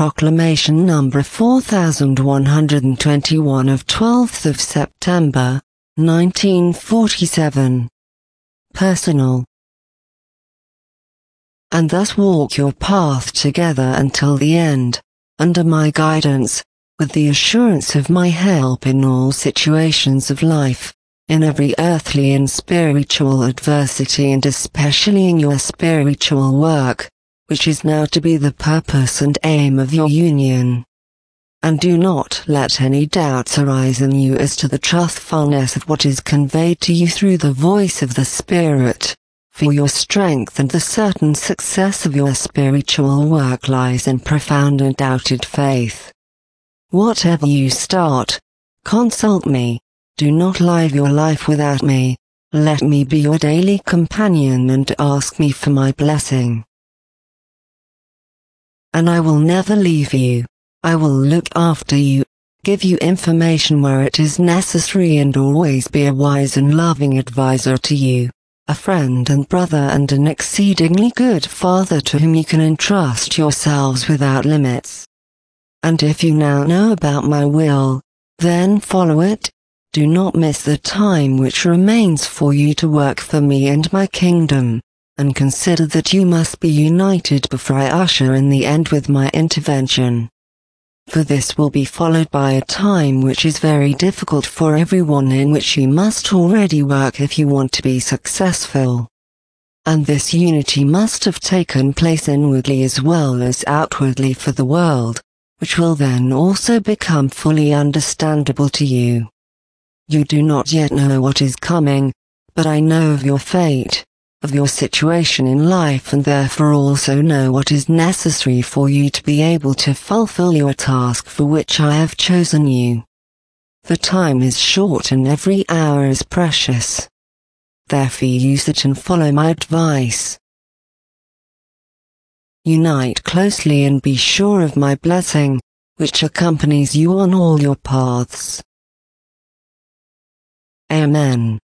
Proclamation number 4121 of 12th of September, 1947. Personal. And thus walk your path together until the end, under my guidance, with the assurance of my help in all situations of life, in every earthly and spiritual adversity, and especially in your spiritual work, which is now to be the purpose and aim of your union. And do not let any doubts arise in you as to the truthfulness of what is conveyed to you through the voice of the Spirit, for your strength and the certain success of your spiritual work lies in profound and undoubted faith. Whatever you start, consult me. Do not live your life without me. Let me be your daily companion and ask me for my blessing. And I will never leave you. I will look after you, give you information where it is necessary, and always be a wise and loving advisor to you, a friend and brother and an exceedingly good father to whom you can entrust yourselves without limits. And if you now know about my will, then follow it. Do not miss the time which remains for you to work for me and my kingdom, and consider that you must be united before I usher in the end with my intervention. For this will be followed by a time which is very difficult for everyone, in which you must already work if you want to be successful. And this unity must have taken place inwardly as well as outwardly for the world, which will then also become fully understandable to you. You do not yet know what is coming, but I know of your fate, of your situation in life, and therefore also know what is necessary for you to be able to fulfill your task for which I have chosen you. The time is short and every hour is precious. Therefore use it and follow my advice. Unite closely and be sure of my blessing, which accompanies you on all your paths. Amen.